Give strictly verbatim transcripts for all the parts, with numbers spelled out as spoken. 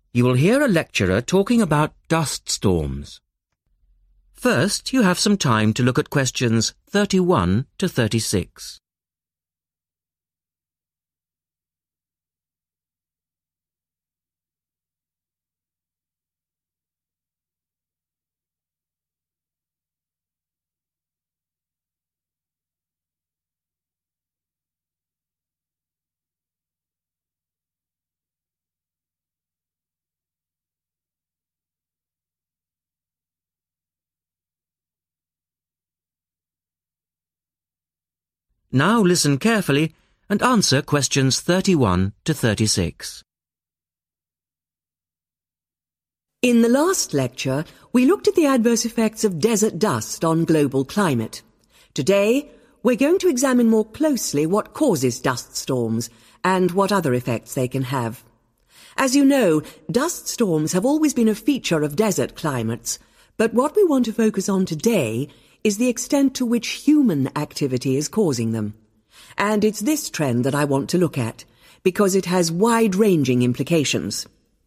you will hear a lecturer talking about dust storms. First, you have some time to look at questions thirty-one to thirty-six. Now listen carefully and answer questions thirty-one to thirty-six. In the last lecture, we looked at the adverse effects of desert dust on global climate. Today, we're going to examine more closely what causes dust storms and what other effects they can have. As you know, dust storms have always been a feature of desert climates, but what we want to focus on today is the extent to which human activity is causing them. And it's this trend that I want to look at, because it has wide-ranging implications.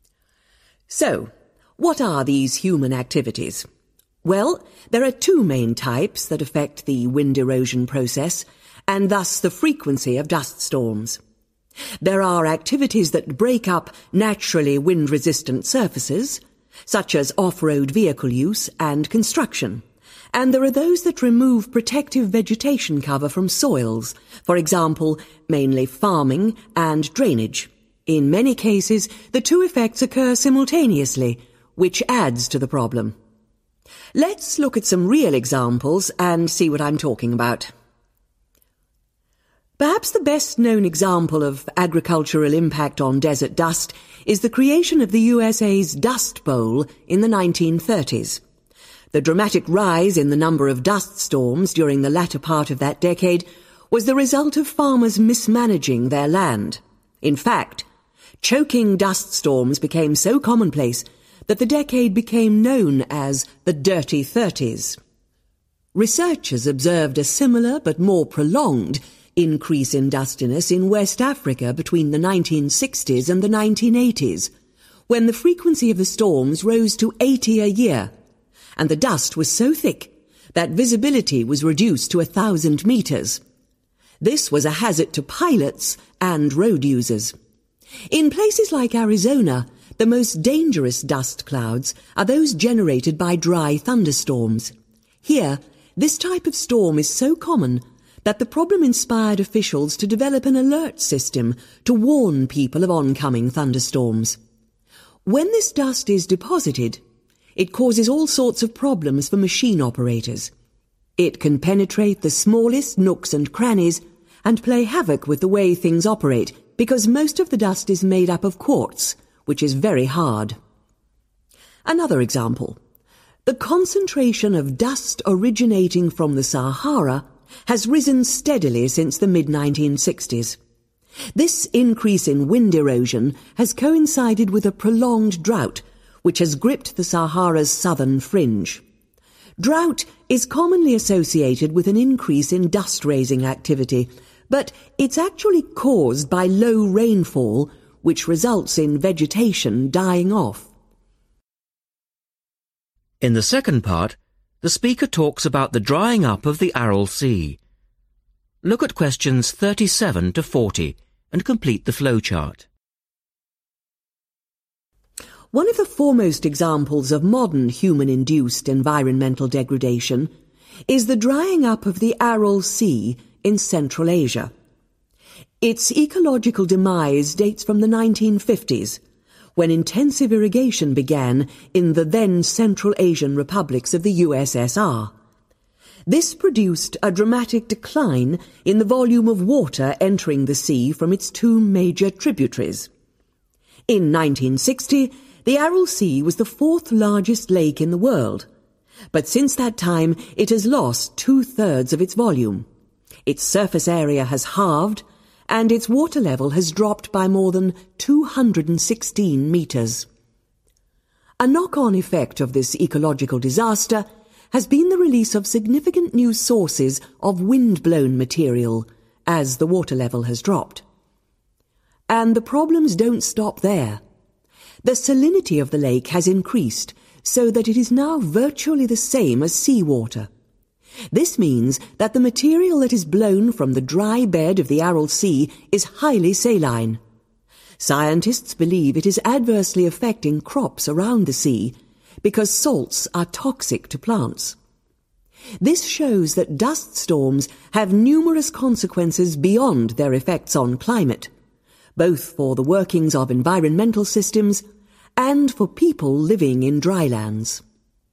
So, what are these human activities? Well, there are two main types that affect the wind erosion process, and thus the frequency of dust storms. There are activities that break up naturally wind-resistant surfaces, such as off-road vehicle use and construction. And there are those that remove protective vegetation cover from soils, for example, mainly farming and drainage. In many cases, the two effects occur simultaneously, which adds to the problem. Let's look at some real examples and see what I'm talking about. Perhaps the best-known example of agricultural impact on desert dust is the creation of the U S A's Dust Bowl in the nineteen thirties. The dramatic rise in the number of dust storms during the latter part of that decade was the result of farmers mismanaging their land. In fact, choking dust storms became so commonplace that the decade became known as the Dirty Thirties. Researchers observed a similar but more prolonged increase in dustiness in West Africa between the nineteen sixties and the nineteen eighties, when the frequency of the storms rose to eighty a year, and the dust was so thick that visibility was reduced to a thousand meters. This was a hazard to pilots and road users. In places like Arizona, the most dangerous dust clouds are those generated by dry thunderstorms. Here, this type of storm is so common that the problem inspired officials to develop an alert system to warn people of oncoming thunderstorms. When this dust is deposited, it causes all sorts of problems for machine operators. It can penetrate the smallest nooks and crannies and play havoc with the way things operate, because most of the dust is made up of quartz, which is very hard. Another example. The concentration of dust originating from the Sahara has risen steadily since the mid nineteen sixties. This increase in wind erosion has coincided with a prolonged drought, which has gripped the Sahara's southern fringe. Drought is commonly associated with an increase in dust-raising activity, but it's actually caused by low rainfall, which results in vegetation dying off. In the second part, the speaker talks about the drying up of the Aral Sea. Look at questions thirty-seven to forty and complete the flowchart. One of the foremost examples of modern human-induced environmental degradation is the drying up of the Aral Sea in Central Asia. Its ecological demise dates from the nineteen fifties, when intensive irrigation began in the then Central Asian republics of the U S S R. This produced a dramatic decline in the volume of water entering the sea from its two major tributaries. In nineteen sixty, the Aral Sea was the fourth largest lake in the world, but since that time it has lost two-thirds of its volume. Its surface area has halved, and its water level has dropped by more than two hundred sixteen meters. A knock-on effect of this ecological disaster has been the release of significant new sources of wind-blown material as the water level has dropped. And the problems don't stop there. The salinity of the lake has increased so that it is now virtually the same as seawater. This means that the material that is blown from the dry bed of the Aral Sea is highly saline. Scientists believe it is adversely affecting crops around the sea because salts are toxic to plants. This shows that dust storms have numerous consequences beyond their effects on climate, both for the workings of environmental systems and for people living in drylands.